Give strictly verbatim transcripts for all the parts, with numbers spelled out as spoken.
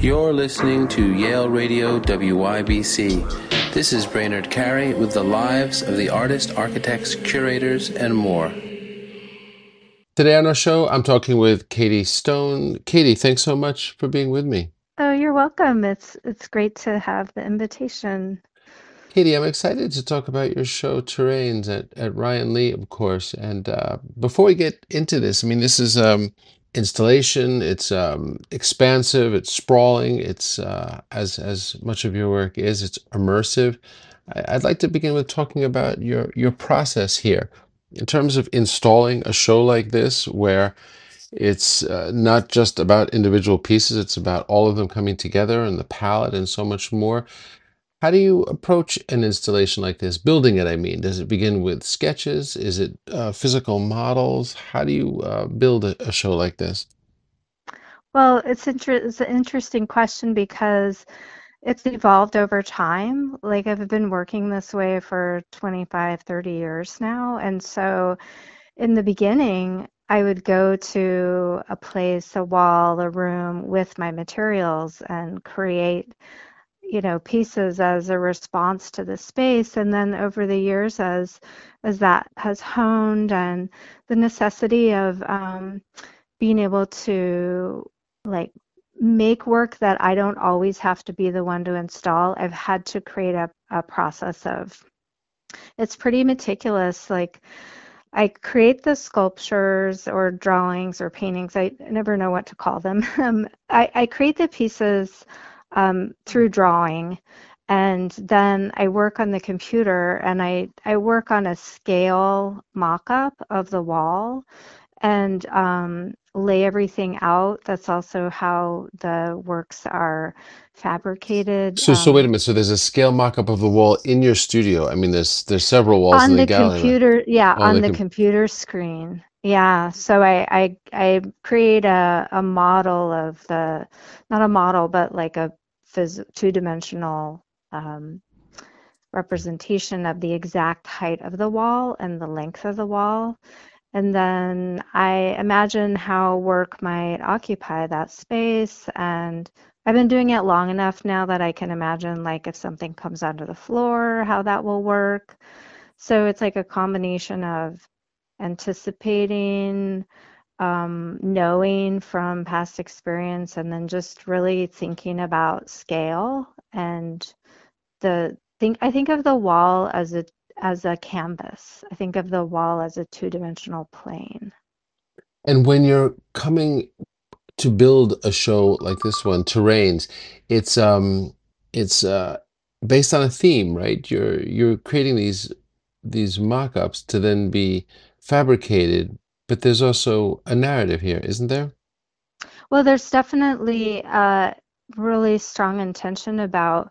You're listening to Yale Radio W Y B C. This is Brainerd Carey with the lives of the artists, architects, curators, and more. Today on our show, I'm talking with Katie Stone. Katie, thanks so much for being with me. Oh, you're welcome. It's it's great to have the invitation. Katie, I'm excited to talk about your show Terrains at, at Ryan Lee, of course. And uh, before we get into this, I mean, this is um, installation. It's um, expansive. It's sprawling. It's uh, as as much of your work is. It's immersive. I, I'd like to begin with talking about your your process here in terms of installing a show like this, where it's uh, not just about individual pieces. It's about all of them coming together and the palette and so much more. How do you approach an installation like this? Building it, I mean. Does it begin with sketches? Is it uh, physical models? How do you uh, build a, a show like this? Well, it's inter it's an interesting question because it's evolved over time. Like I've been working this way for twenty-five, thirty years now. And so in the beginning, I would go to a place, a wall, a room with my materials and create, you know, pieces as a response to the space. And then over the years, as as that has honed and the necessity of um, being able to like make work that I don't always have to be the one to install, I've had to create a, a process of it's pretty meticulous. Like I create the sculptures or drawings or paintings. I never know what to call them. Um, I, I create the pieces um, through drawing, and then I work on the computer and I, I work on a scale mock-up of the wall and um, lay everything out. That's also how the works are fabricated. So, so wait a Um, minute. So there's a scale mock-up of the wall in your studio. I mean, there's there's several walls in On the the gallery, right? computer, yeah, On on the the com computer screen. Yeah, so I I I create a a model of the, not a model, but like a phys two-dimensional um, representation of the exact height of the wall and the length of the wall. And then I imagine how work might occupy that space. And I've been doing it long enough now that I can imagine like if something comes onto the floor, how that will work. So it's like a combination of anticipating, um, knowing from past experience, and then just really thinking about scale and the think I think of the wall as a as a canvas. I think of the wall as a two-dimensional plane. and when you're coming to build a show like this one, Terrains, it's um it's uh based on a theme, right? You're you're creating these these mock-ups to then be fabricated, but there's also a narrative here, isn't there? Well, there's definitely a really strong intention about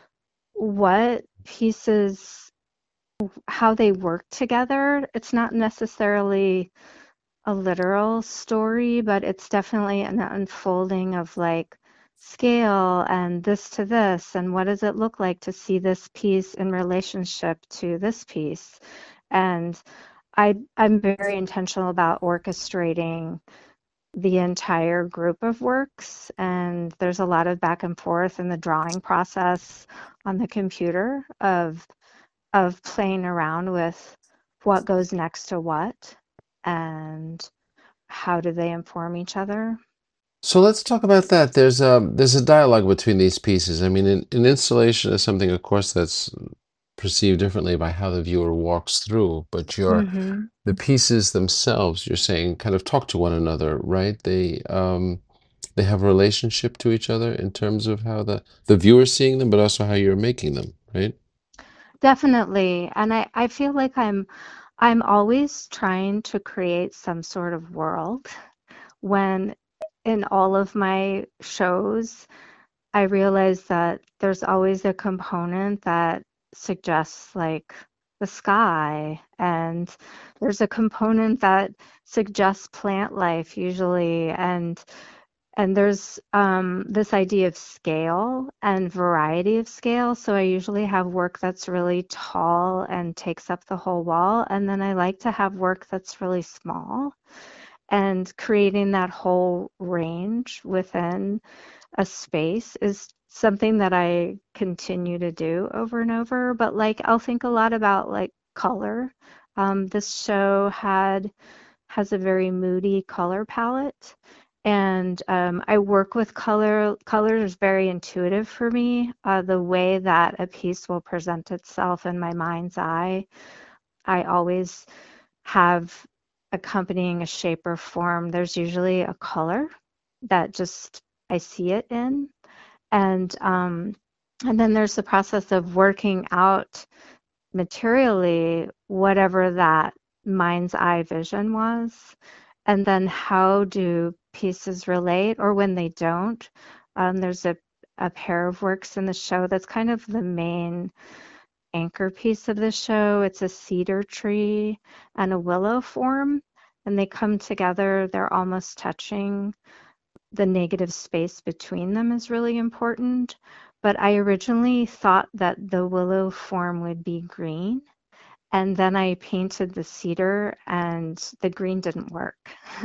what pieces, how they work together. It's not necessarily a literal story, but it's definitely an unfolding of like scale and this to this, and what does it look like to see this piece in relationship to this piece. And I, I'm very intentional about orchestrating the entire group of works, and there's a lot of back and forth in the drawing process on the computer of of playing around with what goes next to what and how do they inform each other? So let's talk about that. There's a there's a dialogue between these pieces. I mean, an, an installation is something, of course, that's perceived differently by how the viewer walks through, but your Hmm. the pieces themselves, you're saying, kind of talk to one another, right? They um they have a relationship to each other in terms of how the the viewer's seeing them, but also how you're making them, right? Definitely. And I, I feel like I'm I'm always trying to create some sort of world when in all of my shows I realize that there's always a component that suggests like the sky, and there's a component that suggests plant life usually, and and there's um, this idea of scale and variety of scale. So I usually have work that's really tall and takes up the whole wall, and then I like to have work that's really small. and creating that whole range within a space is something that I continue to do over and over. But like I'll think a lot about like color. Um, this show had has a very moody color palette. And um, I work with color. Color is very intuitive for me. Uh, the way that a piece will present itself in my mind's eye, I always have accompanying a shape or form. There's usually a color that just I see it in. And um, and then there's the process of working out materially whatever that mind's eye vision was. And then how do pieces relate or when they don't? Um, there's a, a pair of works in the show that's kind of the main anchor piece of the show. It's a cedar tree and a willow form, and they come together. They're almost touching. The negative space between them is really important. But I originally thought that the willow form would be green. And then I painted the cedar and the green didn't work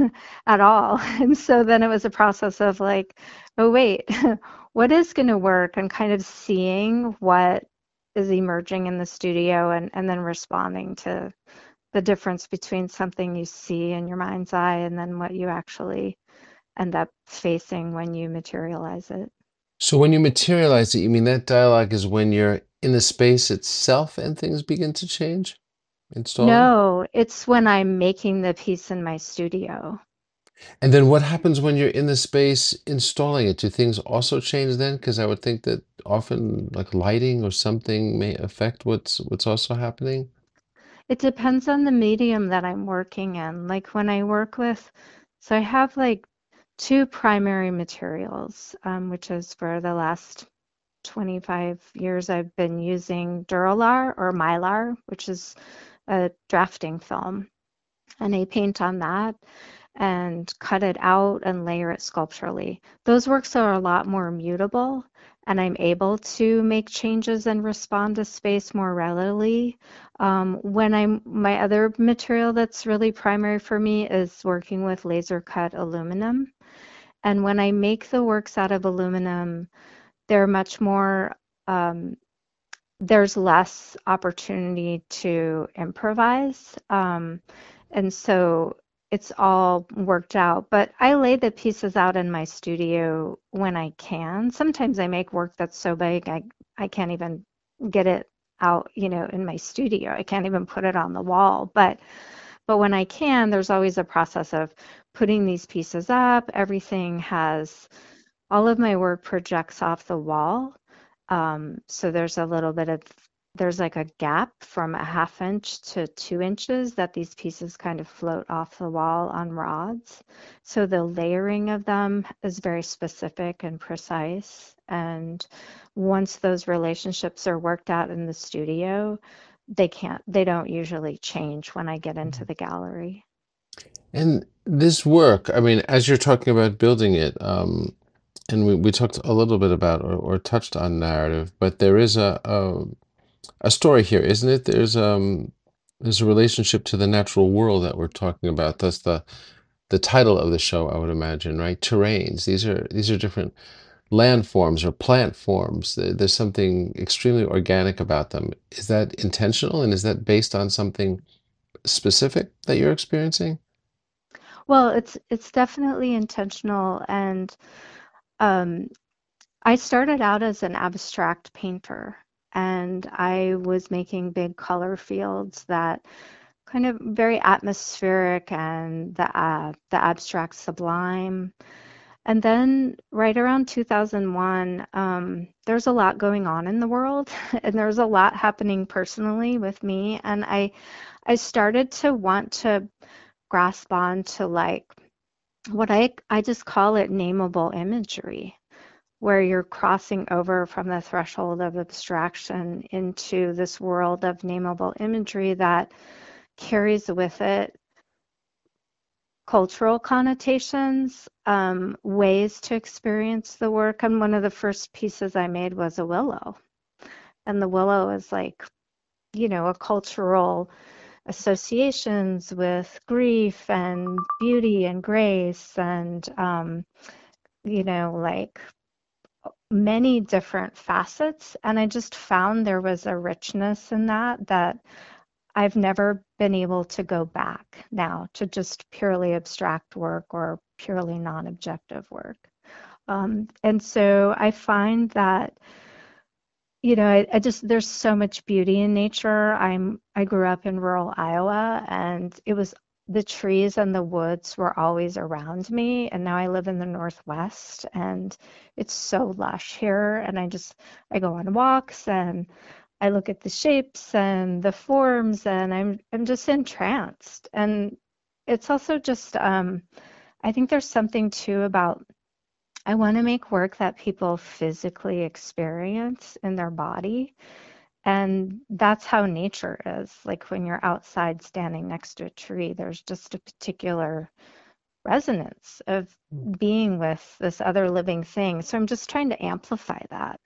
at all. And so then it was a process of like, oh, wait, what is going to work? And kind of seeing what is emerging in the studio and, and then responding to the difference between something you see in your mind's eye and then what you actually end up facing when you materialize it. So when you materialize it, you mean that dialogue is when you're in the space itself and things begin to change? Installing? No, it's when I'm making the piece in my studio. And then what happens when you're in the space installing it? Do things also change then? Because I would think that often like lighting or something may affect what's what's also happening. It depends on the medium that I'm working in. Like when I work with, so I have like two primary materials, um, which is for the last twenty-five years I've been using Duralar or Mylar, which is a drafting film. And I paint on that and cut it out and layer it sculpturally. Those works are a lot more mutable, and I'm able to make changes and respond to space more readily. Um, when I'm my other material that's really primary for me is working with laser cut aluminum. And when I make the works out of aluminum, they're much more um, there's less opportunity to improvise. Um, and so it's all worked out. But I lay the pieces out in my studio when I can. Sometimes I make work that's so big I, I can't even get it out, you know, in my studio. I can't even put it on the wall. But but when I can, there's always a process of putting these pieces up. Everything has all of my work projects off the wall. Um, so there's a little bit of there's like a gap from a half inch to two inches that these pieces kind of float off the wall on rods. So the layering of them is very specific and precise. And once those relationships are worked out in the studio, they can't, they don't usually change when I get into the gallery. And this work, I mean, as you're talking about building it, um, and we, we talked a little bit about or, or touched on narrative, but there is a, a a story here, isn't it? There's um there's a relationship to the natural world that we're talking about. That's the the title of the show, I would imagine, right? Terrains. These are these are different landforms or plant forms. There- There's something extremely organic about them. Is that intentional and is that based on something specific that you're experiencing? Well, it's it's definitely intentional, and um, I started out as an abstract painter, and I was making big color fields that kind of very atmospheric and the uh, the abstract sublime. And then right around two thousand one, um, there's a lot going on in the world, and there's a lot happening personally with me, and I I started to want to grasp on to like what I I just call it nameable imagery, where you're crossing over from the threshold of abstraction into this world of nameable imagery that carries with it cultural connotations, um, ways to experience the work. And one of the first pieces I made was a willow. And the willow is like, you know, a cultural associations with grief and beauty and grace and, um, you know, like many different facets. And I just found there was a richness in that that I've never been able to go back now to just purely abstract work or purely non-objective work. Um, and so I find that, you know, I, I just there's so much beauty in nature. I'm I grew up in rural Iowa, and it was the trees and the woods were always around me. And now I live in the Northwest, and it's so lush here. And I just I go on walks and I look at the shapes and the forms, and I'm I'm just entranced. And it's also just um, I think there's something too about I want to make work that people physically experience in their body. And that's how nature is. Like when you're outside standing next to a tree, there's just a particular resonance of being with this other living thing. So I'm just trying to amplify that.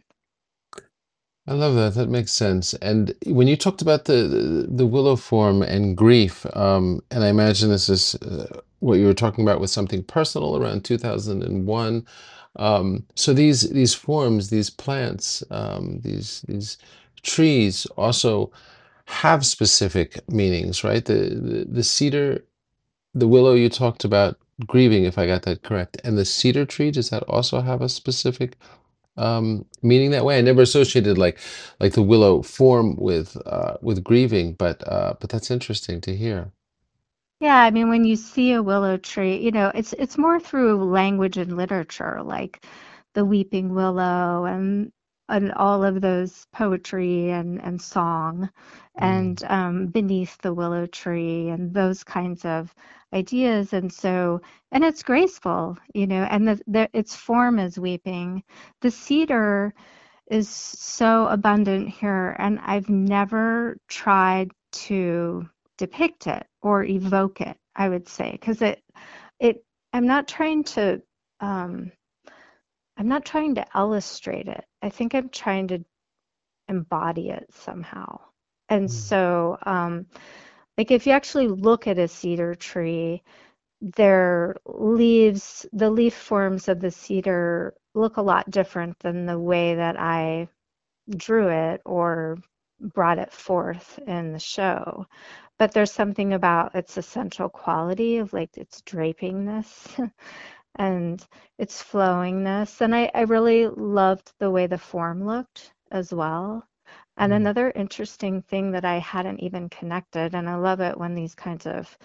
I love that. That makes sense. And when you talked about the the, the willow form and grief, um, and I imagine this is uh, what you were talking about with something personal around two thousand one. Um, so these these forms, these plants, um, these these trees also have specific meanings, right? The, the the cedar, the willow you talked about grieving, if I got that correct, and the cedar tree, does that also have a specific um, meaning that way? I never associated like like the willow form with uh, with grieving, but uh, but that's interesting to hear. Yeah, I mean, when you see a willow tree, you know, it's it's more through language and literature, like the weeping willow and and all of those poetry and and song, Mm, and um, beneath the willow tree and those kinds of ideas. And so, and it's graceful, you know, and the, the its form is weeping. The cedar is so abundant here, and I've never tried to depict it or evoke it, I would say, because it it I'm not trying to um I'm not trying to illustrate it. I think I'm trying to embody it somehow. And mm, so um like if you actually look at a cedar tree, their leaves, the leaf forms of the cedar look a lot different than the way that I drew it or brought it forth in the show. But there's something about its essential quality of like its drapingness and its flowingness. And I, I really loved the way the form looked as well. And mm, another interesting thing that I hadn't even connected, and I love it when these kinds of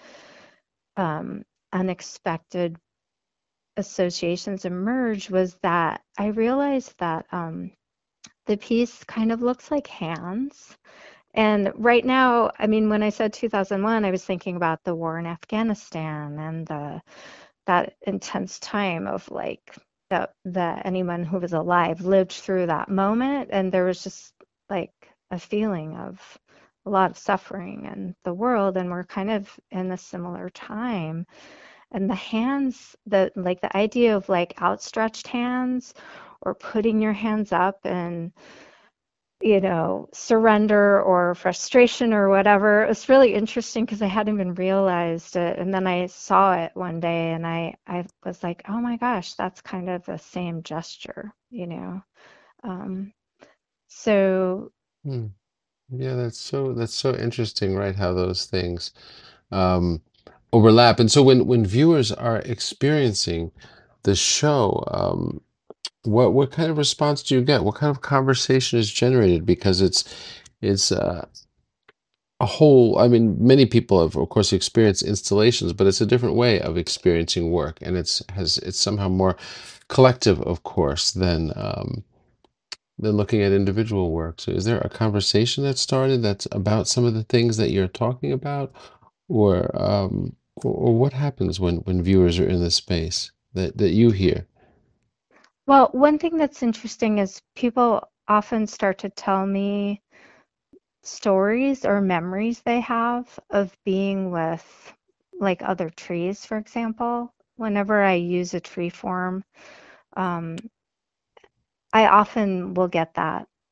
um, unexpected associations emerge, was that I realized that um, the piece kind of looks like hands. And right now, I mean, when I said two thousand one, I was thinking about the war in Afghanistan and the that intense time of like that that anyone who was alive lived through that moment, and there was just like a feeling of a lot of suffering in the world, and we're kind of in a similar time. And the hands, the like the idea of like outstretched hands or putting your hands up and you know, surrender or frustration or whatever. It was really interesting because I hadn't even realized it. And then I saw it one day and I, I was like, oh my gosh, that's kind of the same gesture, you know. Um, so mm. Yeah, that's so that's so interesting, right? How those things um, overlap. And so when when viewers are experiencing the show, um, what what kind of response do you get? What kind of conversation is generated? Because it's it's uh, a whole, I mean, many people have, of course, experienced installations, but it's a different way of experiencing work, and it's has it's somehow more collective, of course, than um, than looking at individual work. So, is there a conversation that started that's about some of the things that you're talking about, or um, or, or what happens when when viewers are in the space that that you hear? well, one thing that's interesting is people often start to tell me stories or memories they have of being with like other trees, for example. Whenever I use a tree form, um, I often will get that.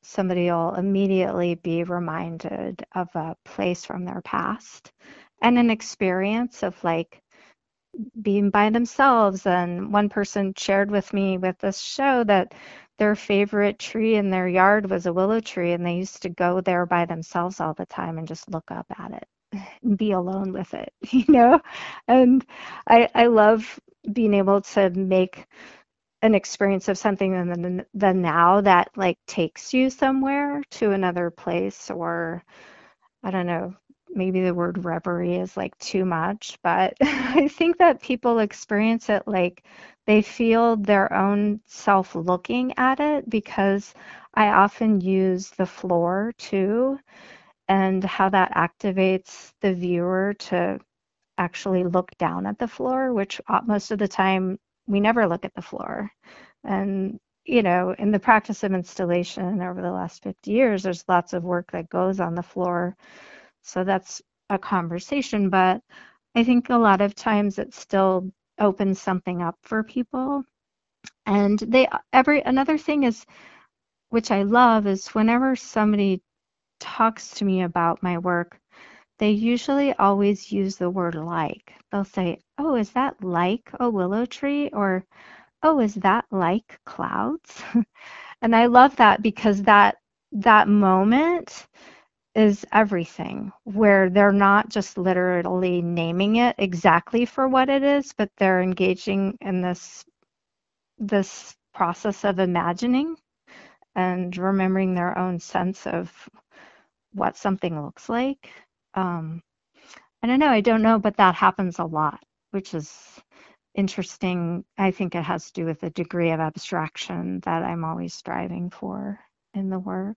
somebody will immediately be reminded of a place from their past and an experience of like being by themselves. And one person shared with me with this show that their favorite tree in their yard was a willow tree, and they used to go there by themselves all the time and just look up at it and be alone with it, you know? And I I love being able to make an experience of something in the, the now that like takes you somewhere to another place, or I don't know, maybe the word reverie is like too much, but I think that people experience it like they feel their own self looking at it, because I often use the floor too, and how that activates the viewer to actually look down at the floor, which uh, most of the time we never look at the floor. And, you know, in the practice of installation over the last fifty years, there's lots of work that goes on the floor. So that's a conversation, but I think a lot of times it still opens something up for people. And they, every, another thing is, which I love, is whenever somebody talks to me about my work, they usually always use the word like. They'll say, "Oh, is that like a willow tree?" Or, "Oh, is that like clouds?" And I love that, because that that moment is everything, where they're not just literally naming it exactly for what it is, but they're engaging in this this process of imagining and remembering their own sense of what something looks like. Um, I don't know, I don't know, but that happens a lot, which is interesting. I think it has to do with the degree of abstraction that I'm always striving for in the work.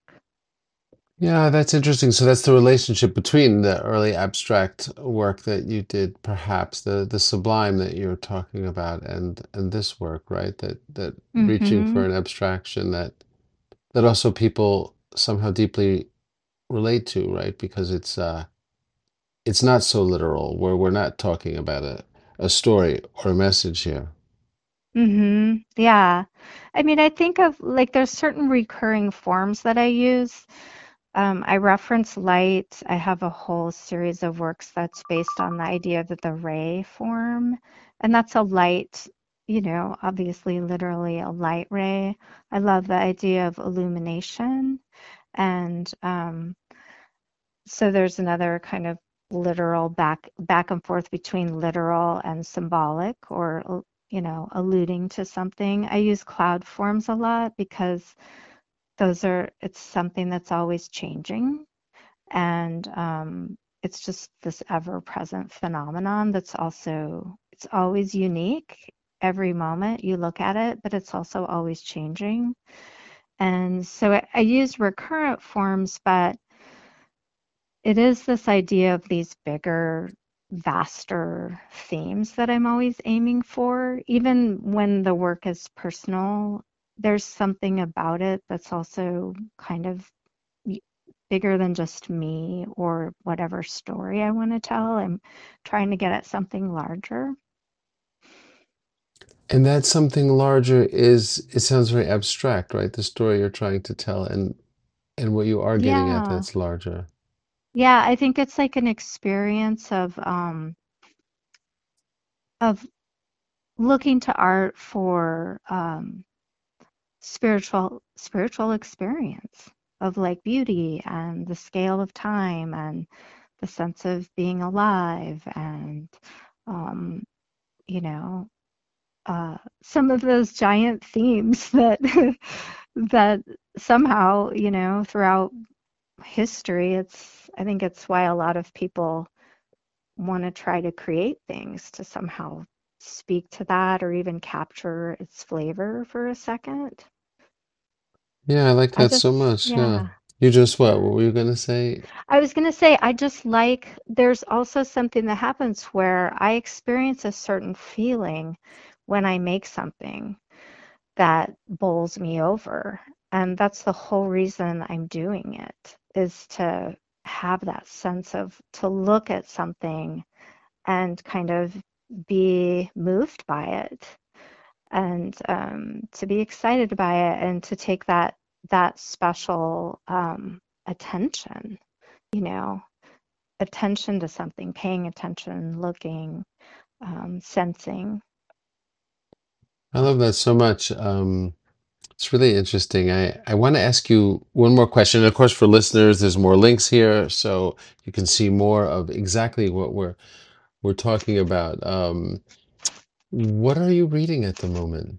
Yeah, that's interesting. So that's the relationship between the early abstract work that you did, perhaps the the sublime that you're talking about, and and this work, right? That that reaching Mm-hmm. for an abstraction that that also people somehow deeply relate to, right? Because it's uh it's not so literal, where we're not talking about a a story or a message here. Mm-hmm. Yeah. I mean, I think of like there's certain recurring forms that I use. Um, I reference light. I have a whole series of works that's based on the idea of the ray form, and that's a light, you know, obviously literally a light ray. I love the idea of illumination. And um, so there's another kind of literal back back and forth between literal and symbolic, or you know, alluding to something. I use cloud forms a lot because those are it's something that's always changing, and um, it's just this ever-present phenomenon that's also it's always unique every moment you look at it, but it's also always changing. And so I, I use recurrent forms, but it is this idea of these bigger, vaster themes that I'm always aiming for. Even when the work is personal, there's something about it that's also kind of y- bigger than just me or whatever story I want to tell. I'm trying to get at something larger. And that something larger is, it sounds very abstract, right? The story you're trying to tell and and what you are getting at Yeah. that's larger. Yeah, I think it's like an experience of um of looking to art for um spiritual spiritual experience of like beauty and the scale of time and the sense of being alive, and um you know uh some of those giant themes that that somehow, you know, throughout history, it's I think it's why a lot of people want to try to create things to somehow speak to that or even capture its flavor for a second. Yeah, I like I that so just, much. Yeah. yeah, You just what? What yeah. were you gonna say? I was going to say, I just like, there's also something that happens where I experience a certain feeling when I make something that bowls me over. And that's the whole reason I'm doing it, is to have that sense of, to look at something and kind of be moved by it, and um, to be excited by it, and to take that. that special um, attention, you know, attention to something, paying attention, looking, um, sensing. I love that so much. Um, it's really interesting. I, I want to ask you one more question. And of course, for listeners, there's more links here, so you can see more of exactly what we're we're talking about. Um, what are you reading at the moment?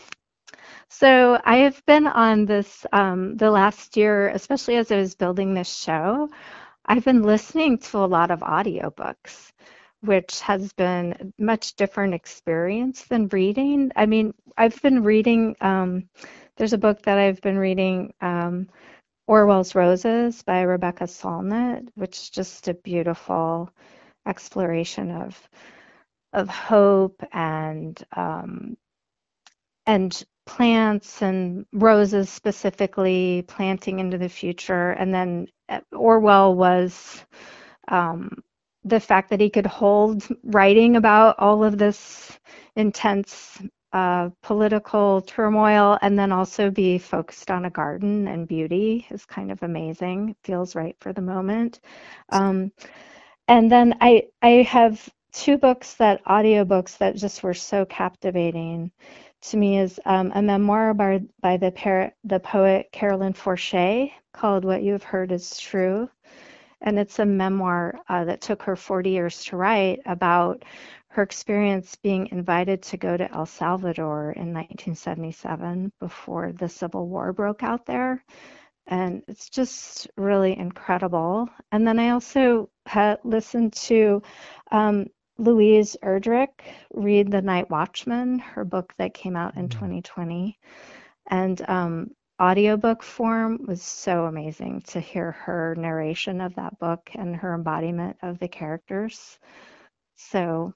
So I have been on this um, the last year, especially as I was building this show. I've been listening to a lot of audiobooks, which has been a much different experience than reading. I mean, I've been reading, um, there's a book that I've been reading, um, Orwell's Roses by Rebecca Solnit, which is just a beautiful exploration of of hope and um, and plants and roses specifically, planting into the future. And then uh, Orwell was um, the fact that he could hold writing about all of this intense uh, political turmoil and then also be focused on a garden and beauty is kind of amazing. Feels right for the moment. Um, and then I I have two books that audiobooks that just were so captivating to me is um, a memoir by, by the, par- the poet Carolyn Forche called What You Have Heard Is True. And it's a memoir uh, that took her forty years to write about her experience being invited to go to El Salvador in nineteen seventy-seven before the Civil War broke out there. And it's just really incredible. And then I also had listened to um, Louise Erdrich read The Night Watchman, her book that came out in twenty twenty. And um, audiobook form was so amazing to hear her narration of that book and her embodiment of the characters. So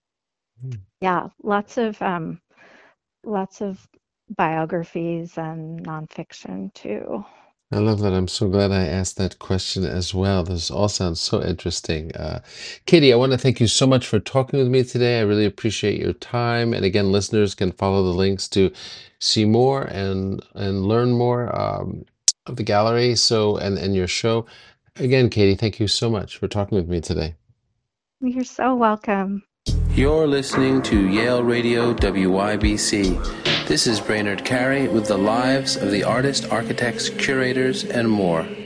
yeah, lots of um, lots of biographies and nonfiction too. I love that. I'm so glad I asked that question as well. This all sounds so interesting. Uh, Katie, I want to thank you so much for talking with me today. I really appreciate your time. And again, listeners can follow the links to see more and and learn more um, of the gallery. So and and your show. Again, Katie, thank you so much for talking with me today. You're so welcome. You're listening to Yale Radio W Y B C. This is Brainerd Carey with the lives of the artists, architects, curators, and more.